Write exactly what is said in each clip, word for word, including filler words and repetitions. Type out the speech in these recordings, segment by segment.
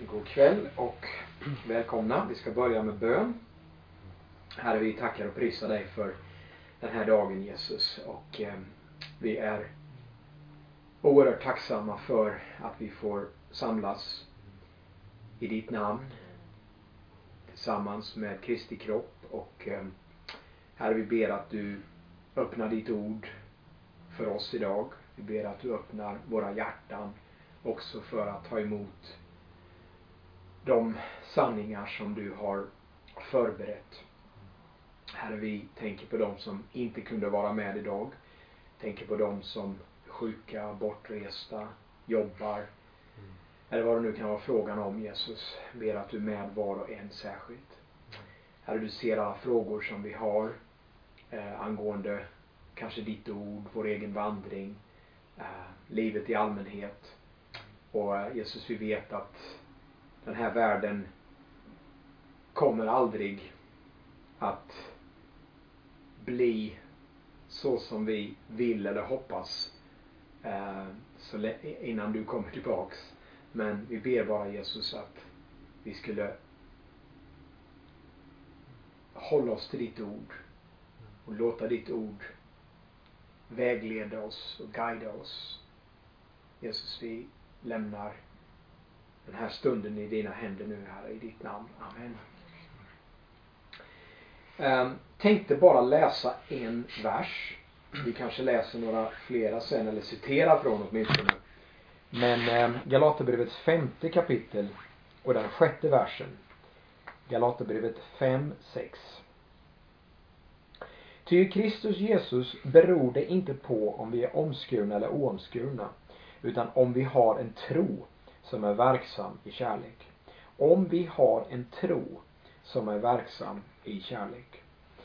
God kväll och välkomna. Vi ska börja med bön. Herre, vi tackar och prisar dig för den här dagen, Jesus. Och eh, vi är oerhört tacksamma för att vi får samlas i ditt namn tillsammans med Kristi kropp. Och eh, Herre, vi ber att du öppnar ditt ord för oss idag. Vi ber att du öppnar våra hjärtan också för att ta emot de sanningar som du har förberett. Herre, vi tänker på de som inte kunde vara med idag. Tänker på de som är sjuka, bortresta, jobbar. Mm. Eller vad det nu kan vara frågan om, Jesus. Ber att du är med var och en särskilt. Herre, du ser alla frågor som vi har eh, angående kanske ditt ord, vår egen vandring, eh, livet i allmänhet. Och eh, Jesus, vi vet att den här världen kommer aldrig att bli så som vi vill eller hoppas eh, så innan du kommer tillbaks. Men vi ber bara, Jesus, att vi skulle hålla oss till ditt ord och låta ditt ord vägleda oss och guida oss. Jesus, vi lämnar den här stunden i dina händer nu, Herre, i ditt namn. Amen. Um, tänkte bara läsa en vers. Vi kanske läser några flera sen, eller citerar från åtminstone. Men um, Galaterbrevets femte kapitel och den sjätte versen. Galaterbrevet fem sex. Ty i Kristus Jesus beror det inte på om vi är omskurna eller oomskurna, utan om vi har en tro som är verksam i kärlek. Om vi har en tro som är verksam i kärlek.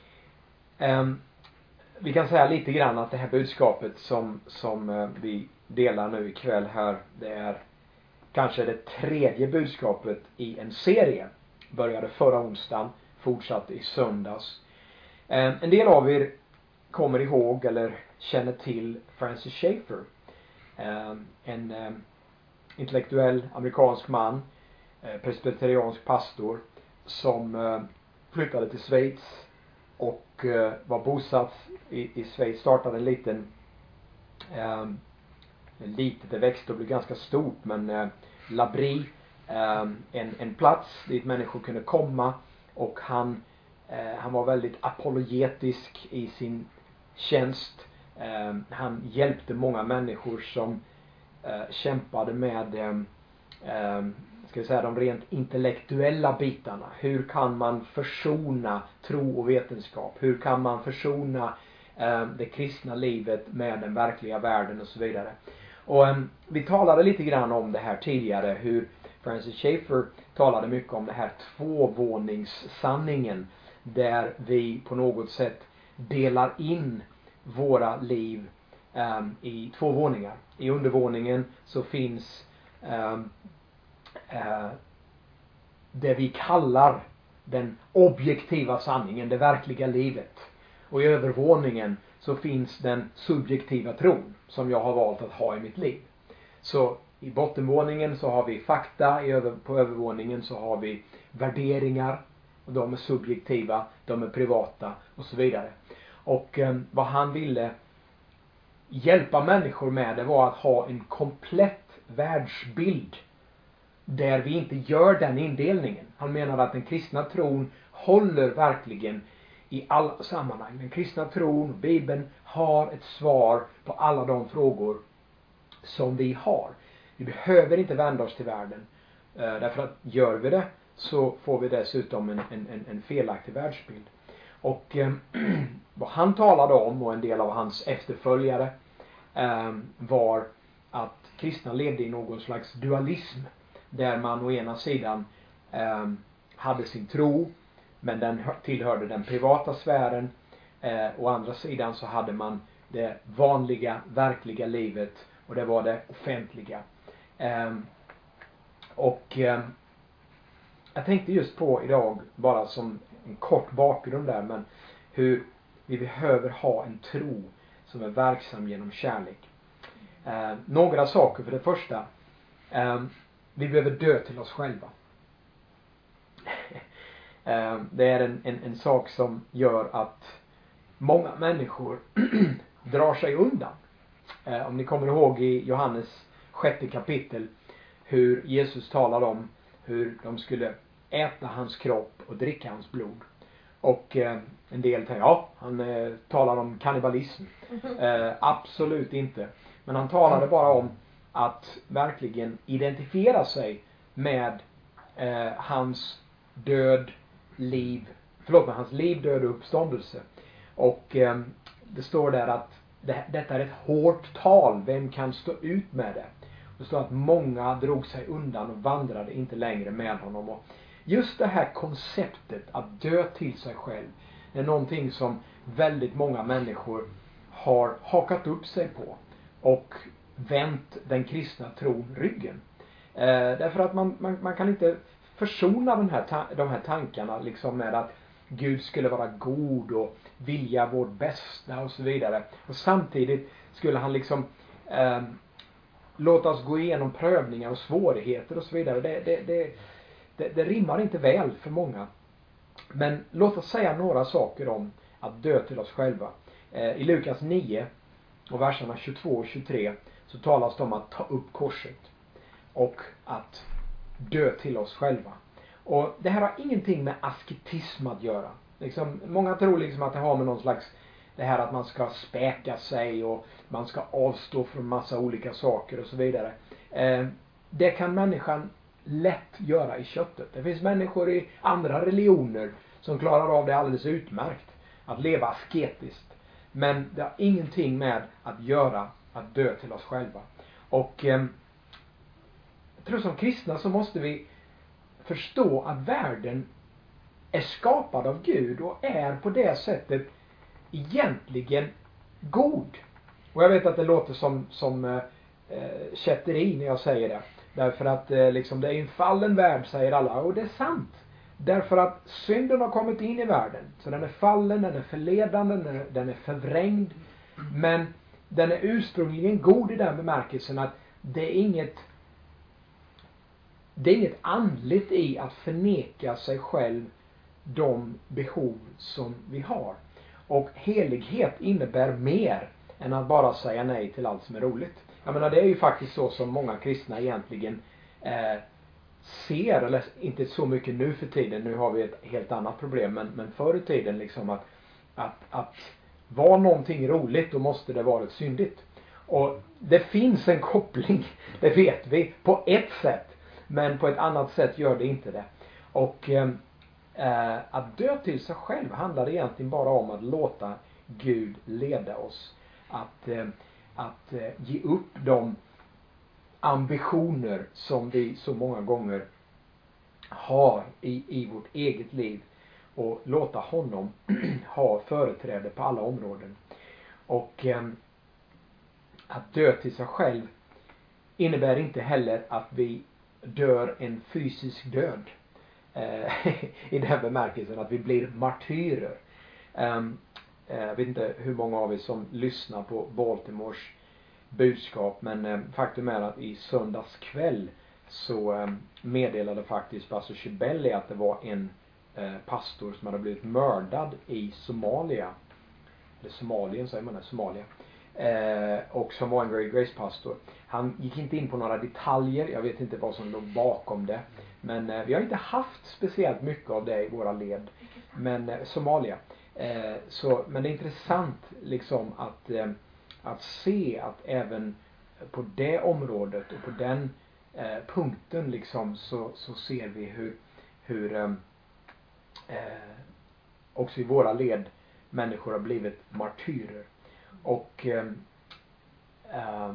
Um, vi kan säga lite grann att det här budskapet som, som uh, vi delar nu ikväll här, det är kanske det tredje budskapet i en serie. Började förra onsdagen, fortsatte i söndags. Um, en del av er kommer ihåg eller känner till Francis Schaeffer. Um, en um, intellektuell amerikansk man, eh, presbyteriansk pastor, som eh, flyttade till Schweiz och eh, var bosatt i, i Schweiz. Startade en liten eh, litet, det växte och blev ganska stort, men eh, Labri, eh, en, en plats dit människor kunde komma, och han eh, han var väldigt apologetisk i sin tjänst. Eh, han hjälpte många människor som Uh, kämpade med um, um, ska vi säga, de rent intellektuella bitarna. Hur kan man försona tro och vetenskap? Hur kan man försona um, det kristna livet med den verkliga världen och så vidare. Och um, vi talade lite grann om det här tidigare, hur Francis Schaeffer talade mycket om det här tvåvåningssanningen, där vi på något sätt delar in våra liv Um, i två våningar. I undervåningen så finns um, uh, det vi kallar den objektiva sanningen, det verkliga livet. Och i övervåningen så finns den subjektiva tron som jag har valt att ha i mitt liv. Så i bottenvåningen så har vi fakta, i över, på övervåningen så har vi värderingar, och de är subjektiva, de är privata och så vidare. Och um, vad han ville hjälpa människor med, det var att ha en komplett världsbild där vi inte gör den indelningen. Han menade att den kristna tron håller verkligen i alla sammanhang. Den kristna tron, Bibeln, har ett svar på alla de frågor som vi har. Vi behöver inte vända oss till världen, därför att gör vi det så får vi dessutom en, en, en felaktig världsbild. Och eh, vad han talade om, och en del av hans efterföljare, eh, var att kristna levde i någon slags dualism, där man å ena sidan eh, hade sin tro, men den tillhörde den privata sfären. Eh, å andra sidan så hade man det vanliga, verkliga livet, och det var det offentliga. Eh, och eh, jag tänkte just på idag, bara som en kort bakgrund där, men hur vi behöver ha en tro som är verksam genom kärlek. Eh, några saker. För det första, eh, vi behöver dö till oss själva. Det är en, en, en sak som gör att många människor drar sig undan. Om ni kommer ihåg i Johannes sjätte kapitel hur Jesus talar om hur de skulle äta hans kropp och dricka hans blod. Och eh, en del tänker, ja, han eh, talar om kannibalism. Eh, absolut inte. Men han talade bara om att verkligen identifiera sig med eh, hans död, liv, förlåt mig, hans liv, död och uppståndelse. Och eh, det står där att det, detta är ett hårt tal, vem kan stå ut med det? Det står att många drog sig undan och vandrade inte längre med honom. Och just det här konceptet att dö till sig själv är någonting som väldigt många människor har hakat upp sig på och vänt den kristna tron ryggen. Eh, därför att man, man, man kan inte försona den här ta- de här tankarna liksom med att Gud skulle vara god och vilja vårt bästa och så vidare. Och samtidigt skulle han liksom eh, låta oss gå igenom prövningar och svårigheter och så vidare. Det, det, det, det, det rimmar inte väl för många. Men låt oss säga några saker om att dö till oss själva. Eh, I Lukas nio och verserna tjugotvå och tjugotre så talas det om att ta upp korset och att dö till oss själva. Och det här har ingenting med asketism att göra. Liksom, många tror liksom att det har med någon slags, det här att man ska späka sig och man ska avstå från massa olika saker och så vidare. Eh, det kan människan lätt göra i köttet. Det finns människor i andra religioner som klarar av det alldeles utmärkt. Att leva asketiskt. Men det har ingenting med att göra att dö till oss själva. Och eh, jag tror som kristna så måste vi förstå att världen är skapad av Gud och är på det sättet egentligen god. Och jag vet att det låter som, som eh, kätteri när jag säger det. Därför att eh, liksom det är en fallen värld, säger alla. Och det är sant. Därför att synden har kommit in i världen. Så den är fallen, den är förledande, den är, den är förvrängd. Men den är ursprungligen god i den bemärkelsen att det är inget det är inget andligt i att förneka sig själv de behov som vi har. Och helighet innebär mer än att bara säga nej till allt som är roligt. Jag menar, det är ju faktiskt så som många kristna egentligen eh, ser, eller inte så mycket nu för tiden, nu har vi ett helt annat problem, men, men förr i tiden liksom att, att, att vara någonting roligt, då måste det vara ett syndigt. Och det finns en koppling, det vet vi, på ett sätt, men på ett annat sätt gör det inte det. Och eh, att dö till sig själv handlar egentligen bara om att låta Gud leda oss. Att, eh, att eh, ge upp de ambitioner som vi så många gånger har i, i vårt eget liv och låta honom ha företräde på alla områden. Och eh, att dö till sig själv innebär inte heller att vi dör en fysisk död. Eh, I den bemärkelsen att vi blir martyrer. Um, eh, jag vet inte hur många av er som lyssnar på Baltimores budskap, men eh, faktum är att i söndags kväll så eh, meddelade faktiskt pastor Chibelli att det var en eh, pastor som hade blivit mördad i Somalia. Eller Somalien säger man det, Somalia. Eh, och som var en Great Grace-pastor. Han gick inte in på några detaljer, jag vet inte vad som låg bakom det. Men eh, vi har inte haft speciellt mycket av det i våra led. Men eh, Somalia. Eh, så, men det är intressant liksom att, eh, att se att även på det området och på den eh, punkten liksom så, så ser vi hur, hur eh, eh, också i våra led människor har blivit martyrer. Och eh, eh,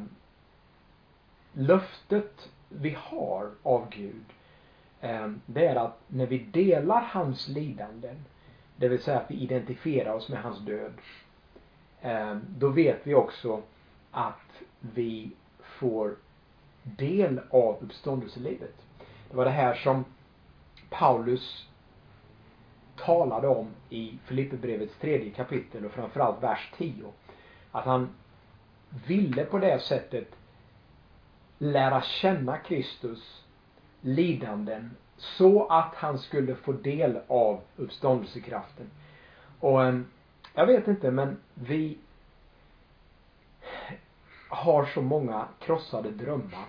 löftet vi har av Gud, eh, det är att när vi delar hans lidanden, det vill säga att vi identifierar oss med hans död, eh, då vet vi också att vi får del av uppståndelselivet. Det var det här som Paulus talade om i Filipperbrevets tredje kapitel och framförallt vers tio. Att han ville på det sättet lära känna Kristus lidanden så att han skulle få del av uppståndelsekraften. Och eh, jag vet inte, men vi har så många krossade drömmar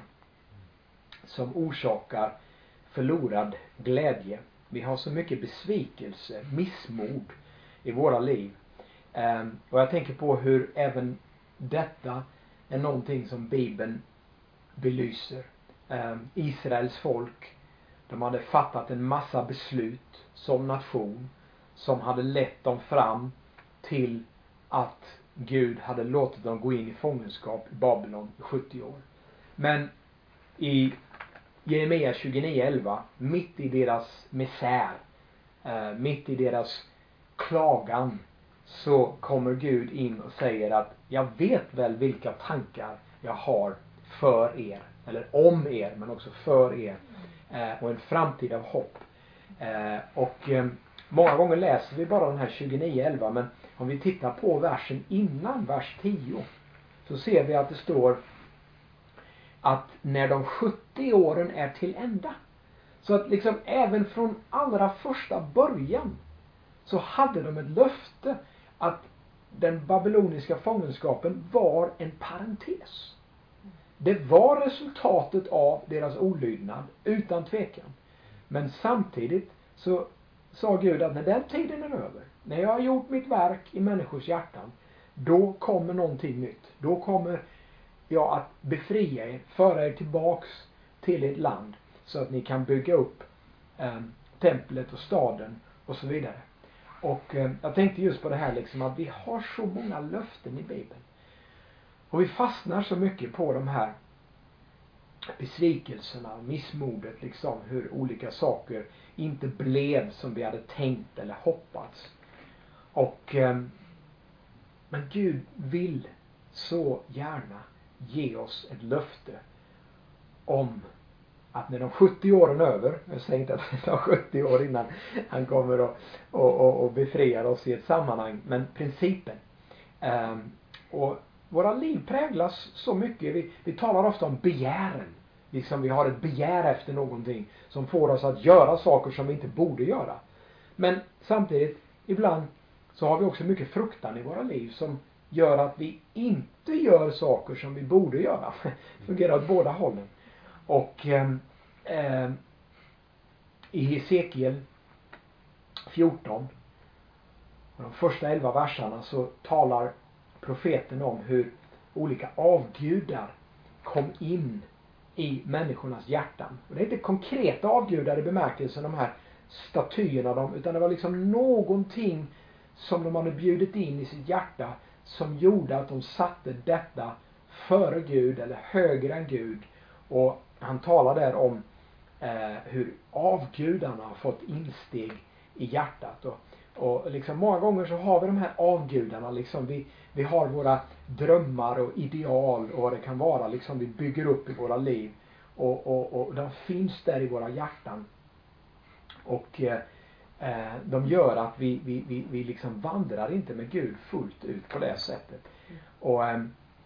som orsakar förlorad glädje. Vi har så mycket besvikelse, missmod i våra liv. Eh, och jag tänker på hur även detta är någonting som Bibeln belyser. Eh, Israels folk, de hade fattat en massa beslut som nation som hade lett dem fram till att Gud hade låtit dem gå in i fångenskap i Babylon i sjuttio år. Men i Jeremia tjugonio elva, mitt i deras misär, eh, mitt i deras klagan, så kommer Gud in och säger att jag vet väl vilka tankar jag har för er, eller om er, men också för er, eh, och en framtid av hopp. Eh, och eh, många gånger läser vi bara den här tjugonio elva, men om vi tittar på versen innan, vers tio, så ser vi att det står att när de sjuttio åren är till ända, så att liksom även från allra första början så hade de ett löfte att den babyloniska fångenskapen var en parentes. Det var resultatet av deras olydnad, utan tvekan. Men samtidigt så sa Gud att när den tiden är över, när jag har gjort mitt verk i människors hjärtan, då kommer någonting nytt. Då kommer jag att befria er, föra er tillbaks till ett land så att ni kan bygga upp eh, templet och staden och så vidare. Och eh, jag tänkte just på det här liksom, att vi har så många löften i Bibeln. Och vi fastnar så mycket på de här besvikelserna och missmodet, liksom hur olika saker inte blev som vi hade tänkt eller hoppats. Och eh, men Gud vill så gärna ge oss ett löfte om att när de sjuttio åren är över, jag säger inte att det tar sjuttio år innan han kommer och, och, och, och befriar oss i ett sammanhang, men principen. Um, och våra liv präglas så mycket, vi, vi talar ofta om begären. Liksom vi har ett begär efter någonting som får oss att göra saker som vi inte borde göra. Men samtidigt, ibland så har vi också mycket fruktan i våra liv som gör att vi inte gör saker som vi borde göra. Det fungerar åt båda hållen. Och eh, eh, i Hesekiel fjorton, och de första elva verserna, så talar profeten om hur olika avgudar kom in i människornas hjärtan. Och det är inte konkreta avgudar i bemärkelsen de här statyerna, de, utan det var liksom någonting som de hade bjudit in i sitt hjärta som gjorde att de satte detta före Gud eller högre än Gud. Och han talar där om eh, hur avgudarna har fått insteg i hjärtat. Och, och liksom många gånger så har vi de här avgudarna, liksom vi, vi har våra drömmar och ideal och vad det kan vara, liksom vi bygger upp i våra liv. Och, och, och de finns där i våra hjärtan. Och eh, de gör att vi, vi, vi, vi liksom vandrar inte med Gud fullt ut på det sättet. Och eh,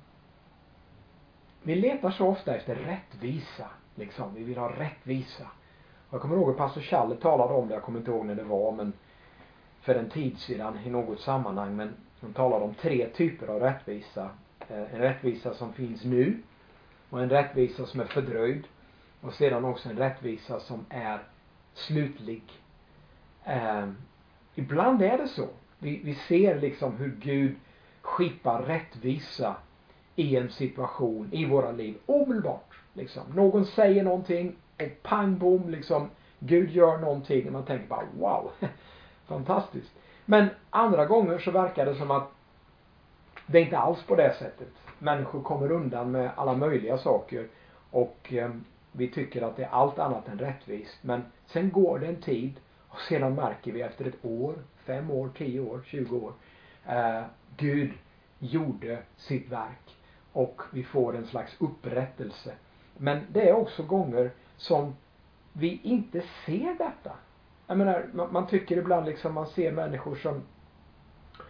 vi letar så ofta efter rättvisa. Liksom. Vi vill ha rättvisa. Och jag kommer ihåg att pastor Challe talade om det. Jag kommer inte ihåg när det var, men för en tid sedan i något sammanhang. Men han talade om tre typer av rättvisa. Eh, en rättvisa som finns nu. Och en rättvisa som är fördröjd. Och sedan också en rättvisa som är slutlig. Eh, ibland är det så. Vi, vi ser liksom hur Gud skipar rättvisa i en situation i våra liv omedelbart. Liksom. Någon säger någonting och pang bom, liksom Gud gör någonting och man tänker bara wow, fantastiskt. Men andra gånger så verkar det som att det är inte alls på det sättet. Människor kommer undan med alla möjliga saker och eh, vi tycker att det är allt annat än rättvist. Men sen går det en tid och sedan märker vi efter ett år, fem år, tio år, tjugo år eh, Gud gjorde sitt verk och vi får en slags upprättelse. Men det är också gånger som vi inte ser detta. Jag menar, man, man tycker ibland liksom man ser människor som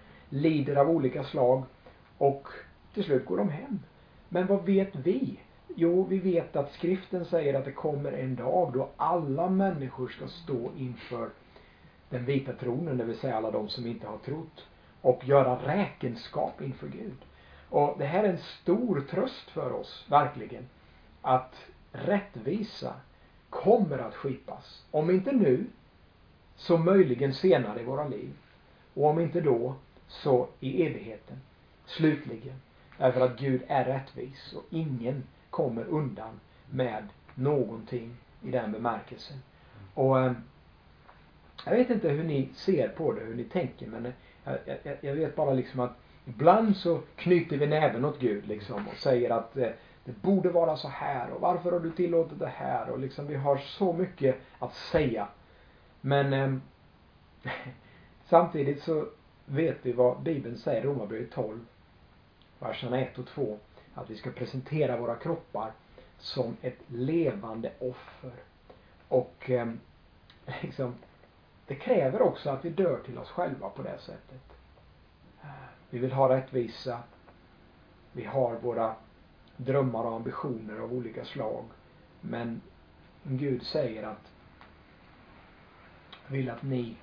lider av olika slag och till slut går de hem. Men vad vet vi? Jo, vi vet att skriften säger att det kommer en dag då alla människor ska stå inför den vita tronen, det vill säga alla de som inte har trott, och göra räkenskap inför Gud. Och det här är en stor tröst för oss, verkligen, att rättvisa kommer att skipas. Om inte nu, så möjligen senare i våra liv. Och om inte då, så i evigheten. Slutligen. Därför att Gud är rättvis och ingen kommer undan med någonting i den bemärkelsen. Och eh, jag vet inte hur ni ser på det, hur ni tänker, men jag, jag, jag vet bara liksom att ibland så knyter vi näven åt Gud liksom och säger att eh, det borde vara så här, och varför har du tillåtit det här, och liksom vi har så mycket att säga. Men eh, samtidigt så vet vi vad Bibeln säger i Romarbrevet tolv, verserna ett och två, att vi ska presentera våra kroppar som ett levande offer. Och eh, liksom, det kräver också att vi dör till oss själva på det sättet. Vi vill ha rättvisa. Vi har våra drömmar och ambitioner av olika slag. Men Gud säger att vill att ni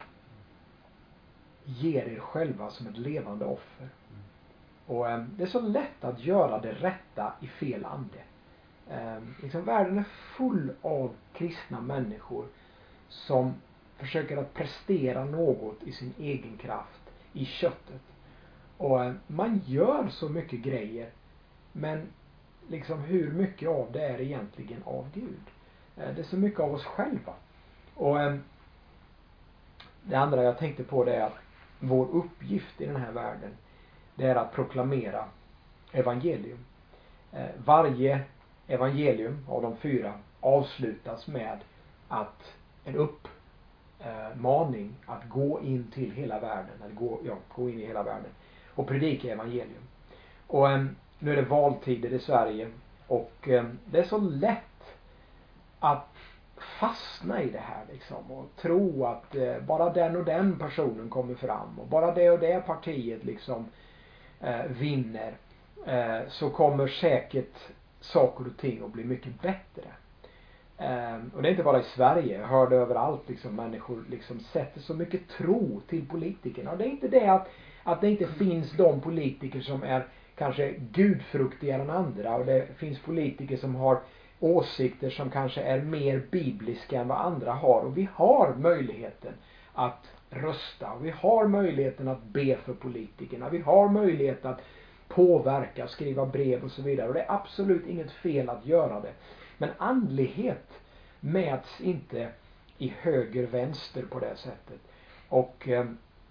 ger er själva som ett levande offer. Och eh, det är så lätt att göra det rätta i fel ande. Eh, liksom världen är full av kristna människor som försöker att prestera något i sin egen kraft, i köttet. Och eh, man gör så mycket grejer, men liksom hur mycket av det är egentligen av Gud? Eh, det är så mycket av oss själva. Och eh, det andra jag tänkte på, det är att vår uppgift i den här världen, det är att proklamera evangelium. Eh, varje evangelium av de fyra avslutas med att en uppmaning att gå in till hela världen, eller gå, ja, gå in i hela världen och predika evangelium. Och eh, nu är det valtider i Sverige, och eh, det är så lätt att fastna i det här liksom, och tro att eh, bara den och den personen kommer fram, och bara det och det partiet liksom eh, vinner, eh, så kommer säkert saker och ting att bli mycket bättre. Eh, och det är inte bara i Sverige, jag hör det överallt liksom, människor liksom sätter så mycket tro till politikerna. Och det är inte det att, att det inte finns de politiker som är kanske gudfruktigare än andra, och det finns politiker som har åsikter som kanske är mer bibliska än vad andra har, och vi har möjligheten att rösta, och vi har möjligheten att be för politikerna, vi har möjlighet att påverka, skriva brev och så vidare, och det är absolut inget fel att göra det. Men andlighet mäts inte i höger vänster på det sättet. Och eh,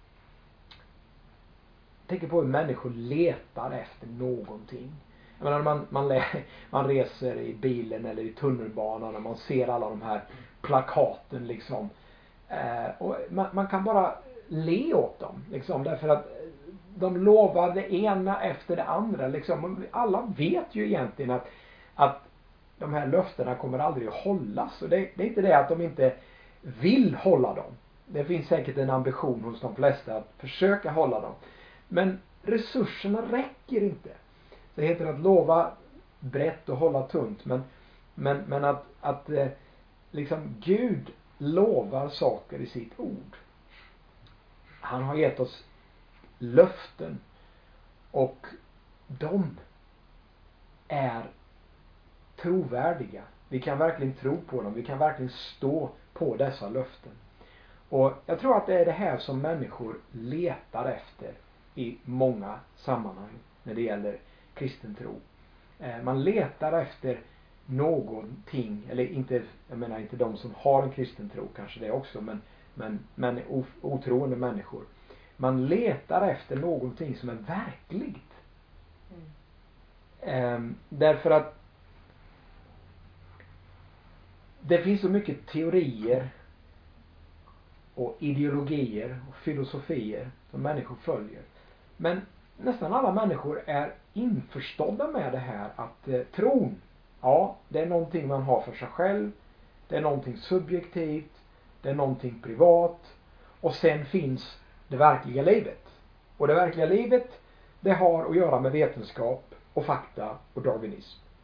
tänker på hur människor letar efter någonting. Jag menar, man, man, lä, man reser i bilen eller i tunnelbanan och man ser alla de här plakaten liksom. Eh, och man, man kan bara le åt dem liksom, därför att de lovar det ena efter det andra liksom. Alla vet ju egentligen att, att de här löftena kommer aldrig att hållas. Och det, det är inte det att de inte vill hålla dem. Det finns säkert en ambition hos de flesta att försöka hålla dem. Men resurserna räcker inte. Det heter att lova brett och hålla tunt. Men, men, men att, att eh, liksom Gud lovar saker i sitt ord. Han har gett oss löften. Och de är trovärdiga. Vi kan verkligen tro på dem. Vi kan verkligen stå på dessa löften. Och jag tror att det är det här som människor letar efter i många sammanhang när det gäller kristen tro. Eh, man letar efter någonting, eller inte, jag menar inte de som har en kristen tro, kanske det också, men, men, men otroende människor. Man letar efter någonting som är verkligt. Mm. Eh, därför att det finns så mycket teorier och ideologier och filosofier som människor följer. Men nästan alla människor är införstådda med det här att eh, tron, ja, det är någonting man har för sig själv. Det är någonting subjektivt. Det är någonting privat. Och sen finns det verkliga livet. Och det verkliga livet, det har att göra med vetenskap och fakta och darwinism.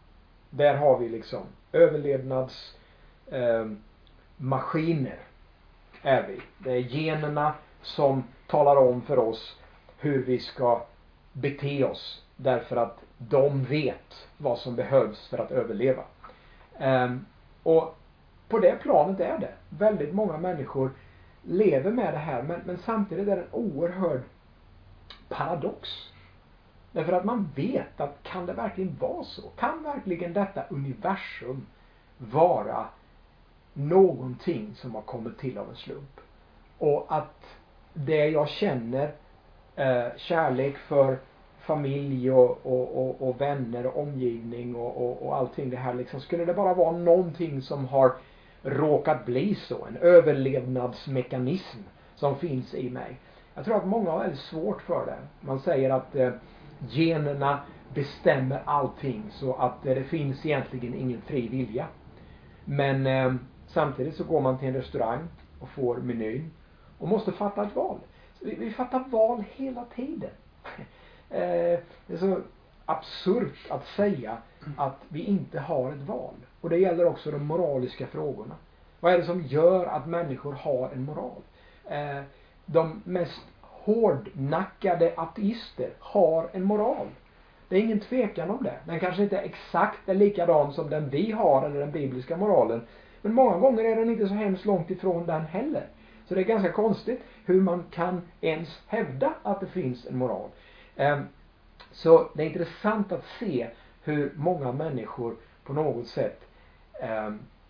Där har vi liksom överlevnads eh, maskiner är vi. Det är generna som talar om för oss hur vi ska bete oss. Därför att de vet vad som behövs för att överleva. Eh, och på det planet är det. Väldigt många människor lever med det här. Men, men samtidigt är det en oerhörd paradox. Därför att man vet att kan det verkligen vara så? Kan verkligen detta universum vara någonting som har kommit till av en slump? Och att det jag känner eh, kärlek för familj och, och, och, och vänner och omgivning och, och, och allting det här liksom, skulle det bara vara någonting som har råkat bli så, en överlevnadsmekanism som finns i mig. Jag tror att många har väldigt svårt för det. Man säger att eh, generna bestämmer allting, så att eh, det finns egentligen ingen fri vilja. Men eh, samtidigt så går man till en restaurang och får menyn och måste fatta ett val. Så vi, vi fattar val hela tiden. eh, det är så absurt att säga att vi inte har ett val. Och det gäller också de moraliska frågorna. Vad är det som gör att människor har en moral? Eh, de mest hårdnackade ateister har en moral. Det är ingen tvekan om det. Den kanske inte exakt är likadan som den vi har eller den bibliska moralen. Men många gånger är den inte så hemskt långt ifrån den heller. Så det är ganska konstigt hur man kan ens hävda att det finns en moral. Eh, så det är intressant att se hur många människor på något sätt eh,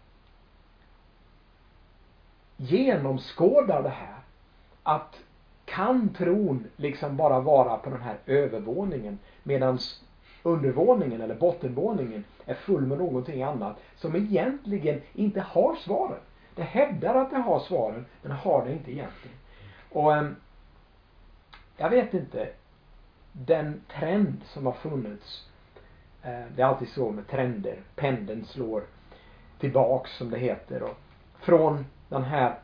genomskådar det här. Att kan tron liksom bara vara på den här övervåningen, medan undervåningen eller bottenvåningen är full med någonting annat som egentligen inte har svaren. Det hävdar att det har svaren, men har det inte egentligen. Och eh, jag vet inte, den trend som har funnits, eh, det är alltid så med trender, pendeln slår tillbaks som det heter, och från den här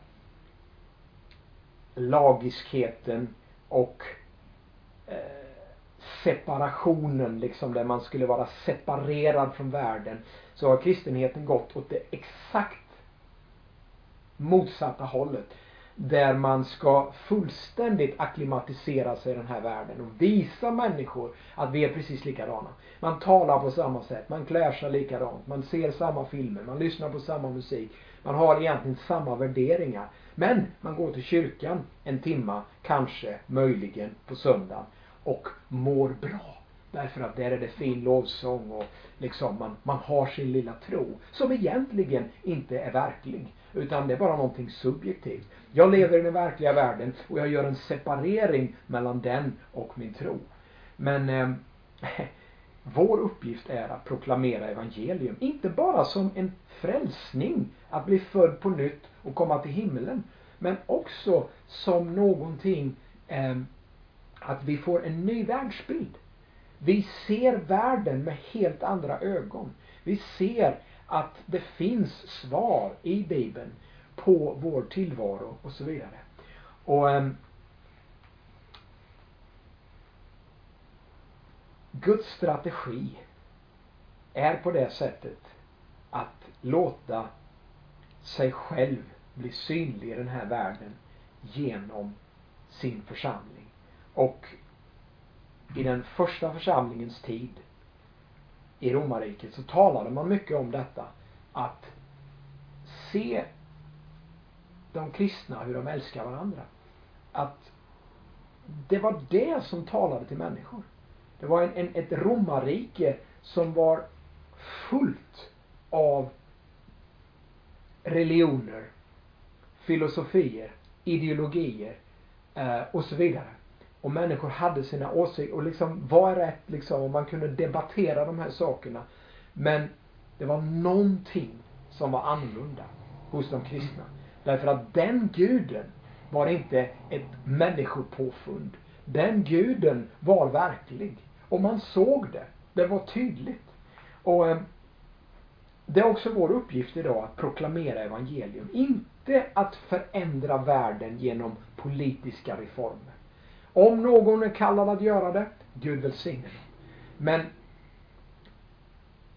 lagiskheten och eh, separationen liksom, där man skulle vara separerad från världen, så har kristenheten gått åt det exakt motsatta hållet, där man ska fullständigt akklimatisera sig i den här världen och visa människor att vi är precis likadana. Man talar på samma sätt, man klär sig likadant, man ser samma filmer, man lyssnar på samma musik, man har egentligen samma värderingar. Men man går till kyrkan en timma, kanske, möjligen på söndagen, och mår bra. Därför att där är det fin lovsång och liksom man, man har sin lilla tro som egentligen inte är verklig, utan det är bara någonting subjektivt. Jag lever i den verkliga världen och jag gör en separering mellan den och min tro. Men eh, vår uppgift är att proklamera evangelium, inte bara som en frälsning, att bli född på nytt och komma till himmelen, men också som någonting eh, att vi får en ny världsbild. Vi ser världen med helt andra ögon. Vi ser att det finns svar i Bibeln på vår tillvaro och så vidare. Och eh, Guds strategi är på det sättet att låta sig själv bli synlig i den här världen genom sin församling. Och i den första församlingens tid i Romarriket så talade man mycket om detta, att se de kristna hur de älskar varandra. Att det var det som talade till människor. Det var en, en, ett romarrike som var fullt av religioner, filosofier, ideologier eh, och så vidare. Och människor hade sina åsikter och liksom var rätt liksom, och man kunde debattera de här sakerna. Men det var någonting som var annorlunda hos de kristna. Därför att den guden var inte ett människopåfund. Den guden var verklig. Och man såg det. Det var tydligt. Och eh, det är också vår uppgift idag att proklamera evangelium. Inte att förändra världen genom politiska reformer. Om någon är kallad att göra det, Gud välsigne. Men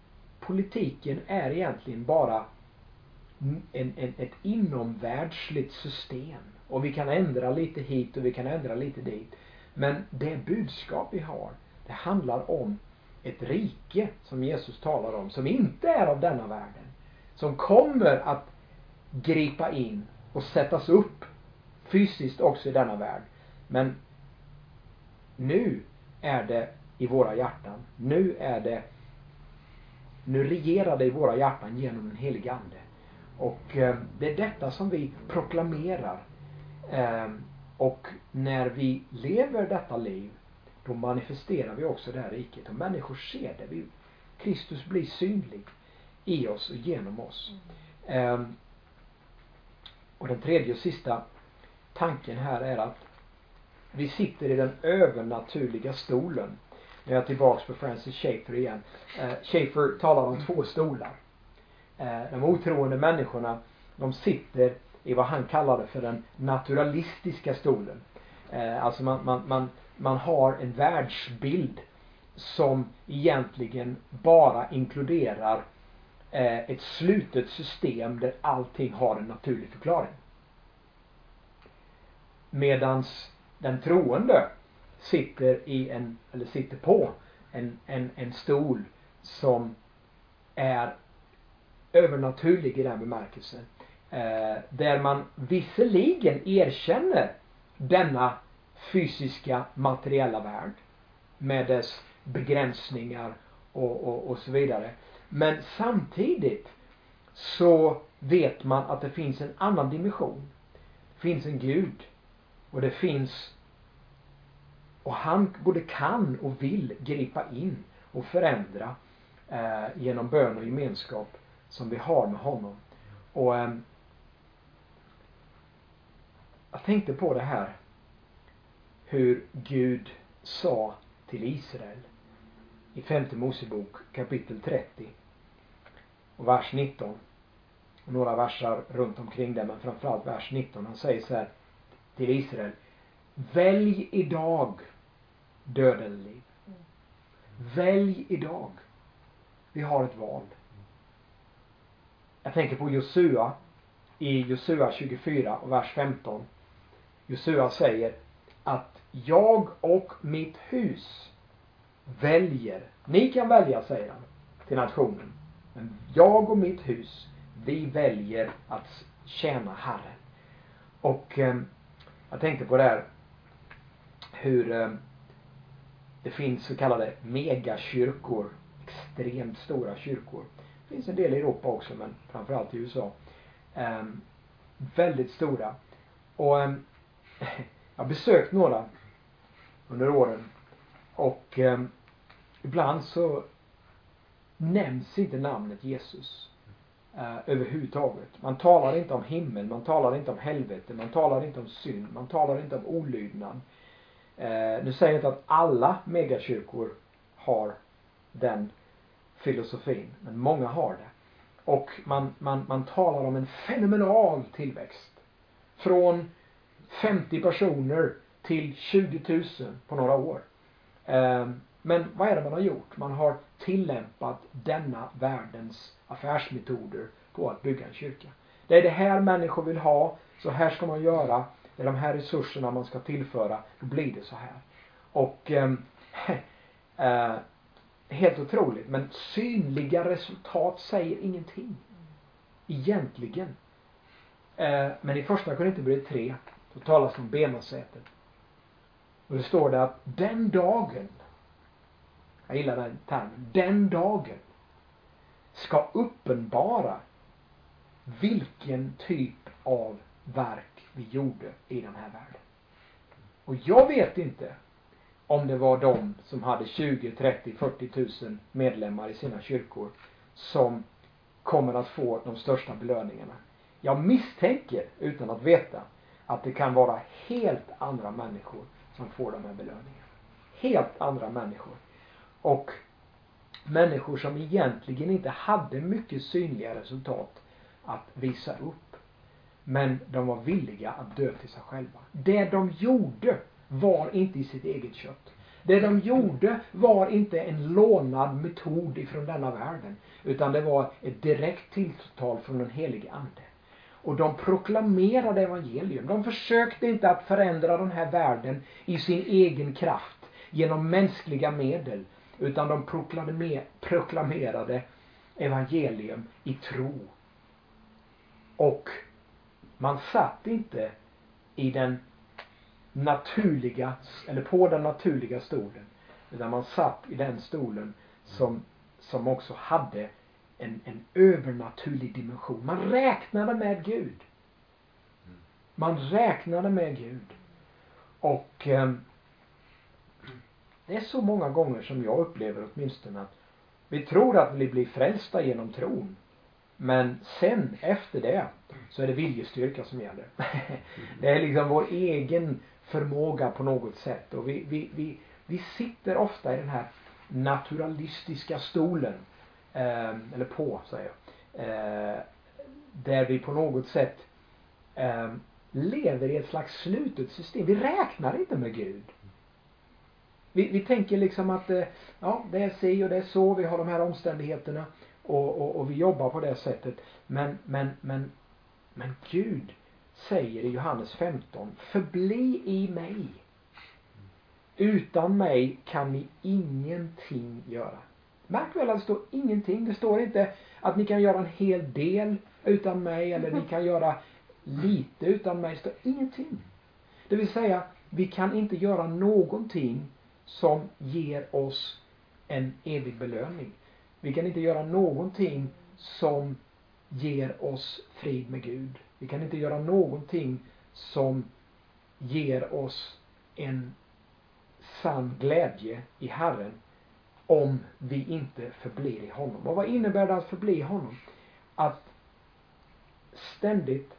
politiken är egentligen bara en, en, ett inomvärldsligt system. Och vi kan ändra lite hit och vi kan ändra lite dit. Men det budskap vi har, det handlar om ett rike som Jesus talar om, som inte är av denna världen. Som kommer att gripa in och sättas upp fysiskt också i denna värld. Men nu är det i våra hjärtan. Nu är det nu regerar det i våra hjärtan genom den helige ande. Och eh, det är detta som vi proklamerar. Eh, och när vi lever detta liv, då manifesterar vi också det här riket. Och människor ser det. Vi, Kristus blir synlig i oss och genom oss. Eh, och den tredje och sista tanken här är att vi sitter i den övernaturliga stolen. Nu är jag tillbaks på Francis Schaeffer igen. Eh, Schaeffer talar om två stolar. Eh, de otroende människorna, de sitter i vad han kallade för den naturalistiska stolen. Eh, alltså man, man, man, man har en världsbild som egentligen bara inkluderar eh, ett slutet system där allting har en naturlig förklaring. Medans den troende sitter i en, eller sitter på en, en, en stol som är övernaturlig i den bemärkelsen. Eh, där man visserligen erkänner denna fysiska materiella värld med dess begränsningar och, och, och så vidare. Men samtidigt så vet man att det finns en annan dimension. Det finns en Gud. Och det finns, och han både kan och vill gripa in och förändra eh, genom bön och gemenskap som vi har med honom. Och eh, jag tänkte på det här, hur Gud sa till Israel i femte Mosebok kapitel trettio och vers nitton. Och några versar runt omkring det, men framförallt vers nitton. Han säger så här till Israel: välj idag död eller liv. Välj idag. Vi har ett val. Jag tänker på Josua i Josua tjugofyra och vers femton. Josua säger att jag och mitt hus väljer. Ni kan välja, säger han till nationen. Men jag och mitt hus, vi väljer att tjäna Herren. Och eh, jag tänkte på det här, hur eh, det finns så kallade megakyrkor, extremt stora kyrkor. Det finns en del i Europa också, men framförallt i U S A. Eh, väldigt stora. Och eh, jag har besökt några under åren. Och eh, ibland så nämns inte namnet Jesus eh, överhuvudtaget. Man talar inte om himmel, man talar inte om helvete, man talar inte om synd, man talar inte om olydnad. Eh, nu säger jag inte att alla megakyrkor har den filosofin, men många har det. Och man, man, man talar om en fenomenal tillväxt. Från femtio personer till tjugo tusen på några år. Eh, men vad är det man har gjort? Man har tillämpat denna världens affärsmetoder på att bygga en kyrka. Det är det här människor vill ha, så här ska man göra. Det är de här resurserna man ska tillföra, då blir det så här. Och eh, eh, helt otroligt, men synliga resultat säger ingenting. Egentligen. Eh, men i första Korinthierbrevet tre så talas det om bemasätet. Och det står det att den dagen, jag gillar den termen, den dagen ska uppenbara vilken typ av verk vi gjorde i den här världen. Och jag vet inte om det var de som hade tjugo, trettio, fyrtio tusen medlemmar i sina kyrkor som kommer att få de största belöningarna. Jag misstänker, utan att veta, att det kan vara helt andra människor som får de här belöningarna. Helt andra människor. Och människor som egentligen inte hade mycket synliga resultat att visa upp. Men de var villiga att dö till sig själva. Det de gjorde var inte i sitt eget kött. Det de gjorde var inte en lånad metod ifrån denna världen, utan det var ett direkt tilltal från den helige ande. Och de proklamerade evangelium. De försökte inte att förändra den här världen i sin egen kraft genom mänskliga medel, utan de proklamerade evangelium i tro. Och man satt inte i den naturliga, eller på den naturliga stolen, utan man satt i den stolen som, som också hade en, en övernaturlig dimension. Man räknade med Gud. Man räknade med Gud. Och eh, det är så många gånger som jag upplever åtminstone att vi tror att vi blir frälsta genom tron. Men sen efter det så är det viljestyrka som gäller. Det är liksom vår egen förmåga på något sätt. Och vi, vi, vi, vi sitter ofta i den här naturalistiska stolen. Eh, eller på, säger jag. Eh, där vi på något sätt eh, lever i ett slags slutet system. Vi räknar inte med Gud. Vi, vi tänker liksom att eh, ja, det är si och det är så. Vi har de här omständigheterna. Och, och, och vi jobbar på det sättet. Men, men, men, men Gud säger i Johannes femton: förbli i mig. Utan mig kan ni ingenting göra. Märk väl att det står ingenting. Det står inte att ni kan göra en hel del utan mig, eller ni kan göra lite utan mig. Det står ingenting. Det vill säga, vi kan inte göra någonting som ger oss en evig belöning. Vi kan inte göra någonting som ger oss frid med Gud. Vi kan inte göra någonting som ger oss en sann glädje i Herren om vi inte förblir i honom. Och vad innebär det att förbli i honom? Att ständigt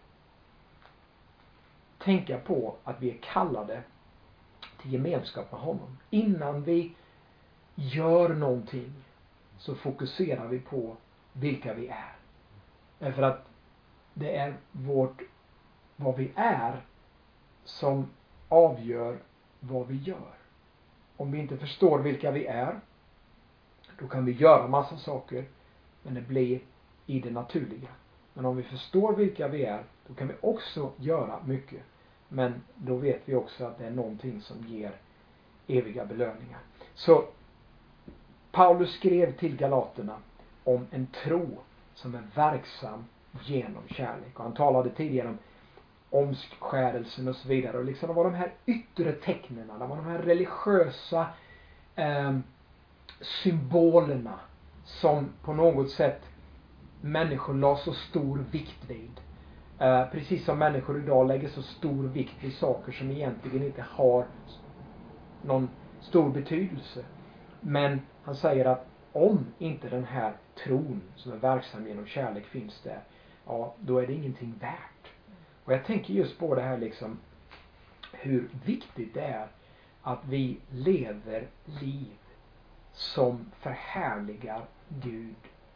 tänka på att vi är kallade till gemenskap med honom. Innan vi gör någonting så fokuserar vi på vilka vi är. Därför att det är vårt, vad vi är, som avgör vad vi gör. Om vi inte förstår vilka vi är, då kan vi göra massa saker, men det blir i det naturliga. Men om vi förstår vilka vi är, då kan vi också göra mycket. Men då vet vi också att det är någonting som ger eviga belöningar. Så Paulus skrev till galaterna om en tro som är verksam genom kärlek. Och han talade tidigare om omskärelsen och så vidare. Och liksom det var de här yttre tecknen, det var de här religiösa eh, symbolerna som på något sätt människor la så stor vikt vid. Eh, precis som människor idag lägger så stor vikt vid saker som egentligen inte har någon stor betydelse. Men han säger att om inte den här tron som är verksam genom kärlek finns där, ja, då är det ingenting värt. Och jag tänker just på det här liksom, hur viktigt det är att vi lever liv som förhärligar Gud.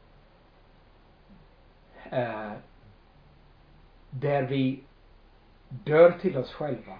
Eh, där vi dör till oss själva.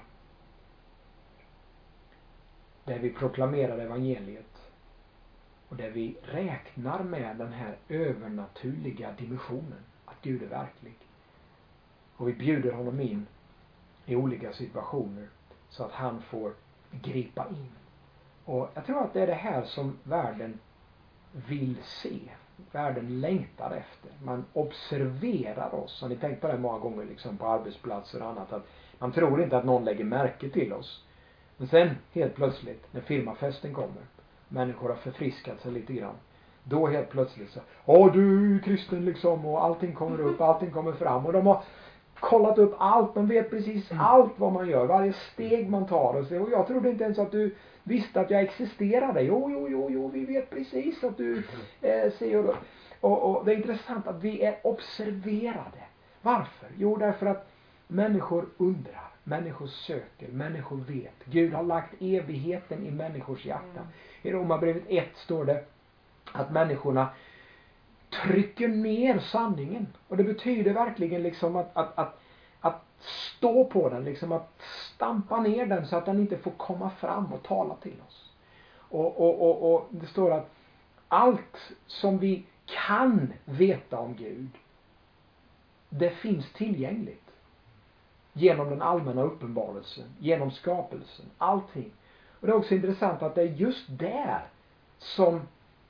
Där vi proklamerar evangeliet. Och där vi räknar med den här övernaturliga dimensionen. Att Gud är verklig. Och vi bjuder honom in i olika situationer. Så att han får gripa in. Och jag tror att det är det här som världen vill se. Världen längtar efter. Man observerar oss. Har ni tänkt på det många gånger liksom på arbetsplatser och annat? Att man tror inte att någon lägger märke till oss. Men sen helt plötsligt när firmafesten kommer. Människor har förfriskat sig lite grann. Då helt plötsligt så. Åh, du är kristen liksom. Och allting kommer upp. Allting kommer fram. Och de har kollat upp allt. De vet precis allt vad man gör. Varje steg man tar. Och, så, och jag trodde inte ens att du visste att jag existerade. Jo, jo, jo, jo. Vi vet precis att du eh, ser. Och, och, och det är intressant att vi är observerade. Varför? Jo, därför att människor undrar. Människor söker. Människor vet. Gud har lagt evigheten i människors hjärta. I Romarbrevet ett står det att människorna trycker ner sanningen. Och det betyder verkligen liksom att, att, att, att stå på den. Liksom att stampa ner den så att den inte får komma fram och tala till oss. Och, och, och, och det står att allt som vi kan veta om Gud, det finns tillgängligt genom den allmänna uppenbarelsen, genom skapelsen, allting. Och det är också intressant att det är just där som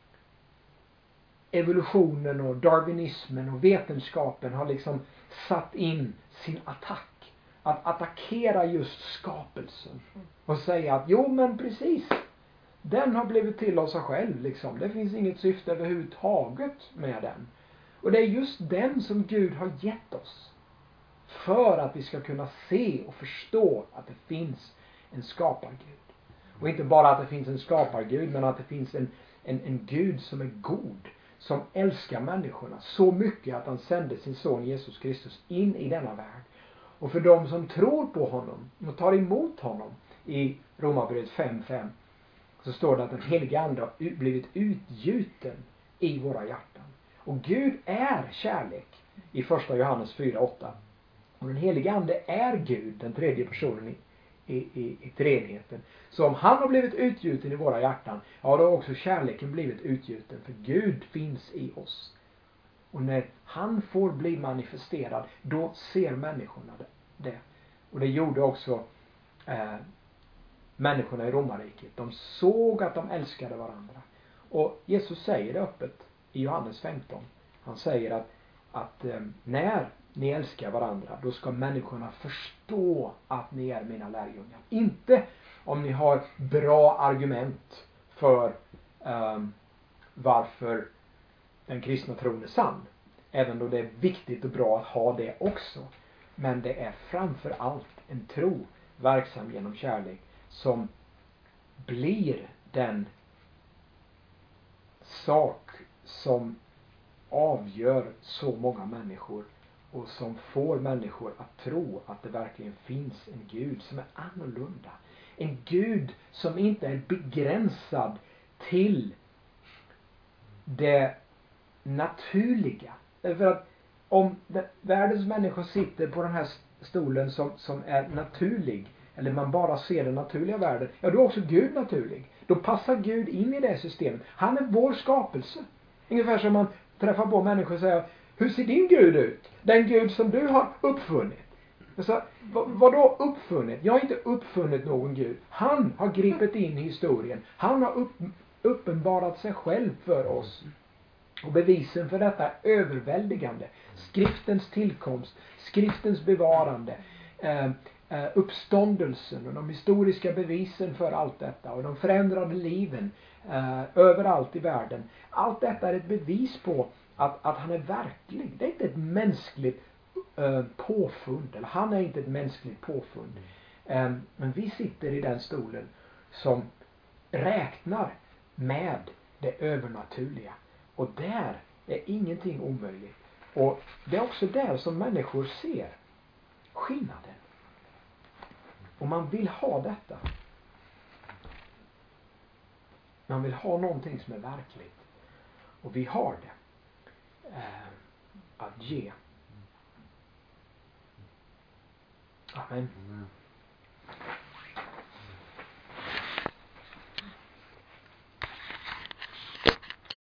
evolutionen och darwinismen och vetenskapen har liksom satt in sin attack. Att attackera just skapelsen. Och säga att jo men precis, den har blivit till av sig själv liksom. Det finns inget syfte överhuvudtaget med den. Och det är just den som Gud har gett oss. För att vi ska kunna se och förstå att det finns en skapargud. Och inte bara att det finns en skapargud, men att det finns en, en, en Gud som är god. Som älskar människorna så mycket att han sände sin son Jesus Kristus in i denna värld. Och för de som tror på honom och tar emot honom i Romarbrevet fem fem så står det att den heliga ande har blivit utgjuten i våra hjärtan. Och Gud är kärlek i första Johannes fyra åtta. Och den heliga ande är Gud, den tredje personen i, i, i, i treenigheten. Så om han har blivit utgjuten i våra hjärtan, ja då har också kärleken blivit utgjuten. För Gud finns i oss. Och när han får bli manifesterad, då ser människorna det. Och det gjorde också eh, människorna i romarriket. De såg att de älskade varandra. Och Jesus säger det öppet i Johannes femton. Han säger att, att eh, när ni älskar varandra, då ska människorna förstå att ni är mina lärjungar. Inte om ni har bra argument för eh, varför den kristna tron är sann. Även då det är viktigt och bra att ha det också. Men det är framför allt en tro verksam genom kärlek som blir den sak som avgör så många människor och som får människor att tro att det verkligen finns en Gud som är annorlunda. En Gud som inte är begränsad till det naturliga. Därför att om världens människor sitter på den här stolen som, som är naturlig, eller man bara ser den naturliga världen, ja då är också Gud naturlig. Då passar Gud in i det systemet. Han är vår skapelse. Ungefär som man träffar på människor och säger, hur ser din Gud ut? Den Gud som du har uppfunnit. Så, vad, vad då uppfunnit? Jag har inte uppfunnit någon Gud. Han har gripit in i historien. Han har upp, uppenbarat sig själv för oss. Och bevisen för detta är överväldigande. Skriftens tillkomst, skriftens bevarande, eh, eh, uppståndelsen och de historiska bevisen för allt detta och de förändrade liven eh, överallt i världen. Allt detta är ett bevis på att, att han är verklig. Det är inte ett mänskligt eh, påfund, eller han är inte ett mänskligt påfund. Eh, men vi sitter i den stolen som räknar med det övernaturliga. Och där är ingenting omöjligt. Och det är också där som människor ser skillnaden. Och man vill ha detta. Man vill ha någonting som är verkligt. Och vi har det. Eh, att ge. Amen.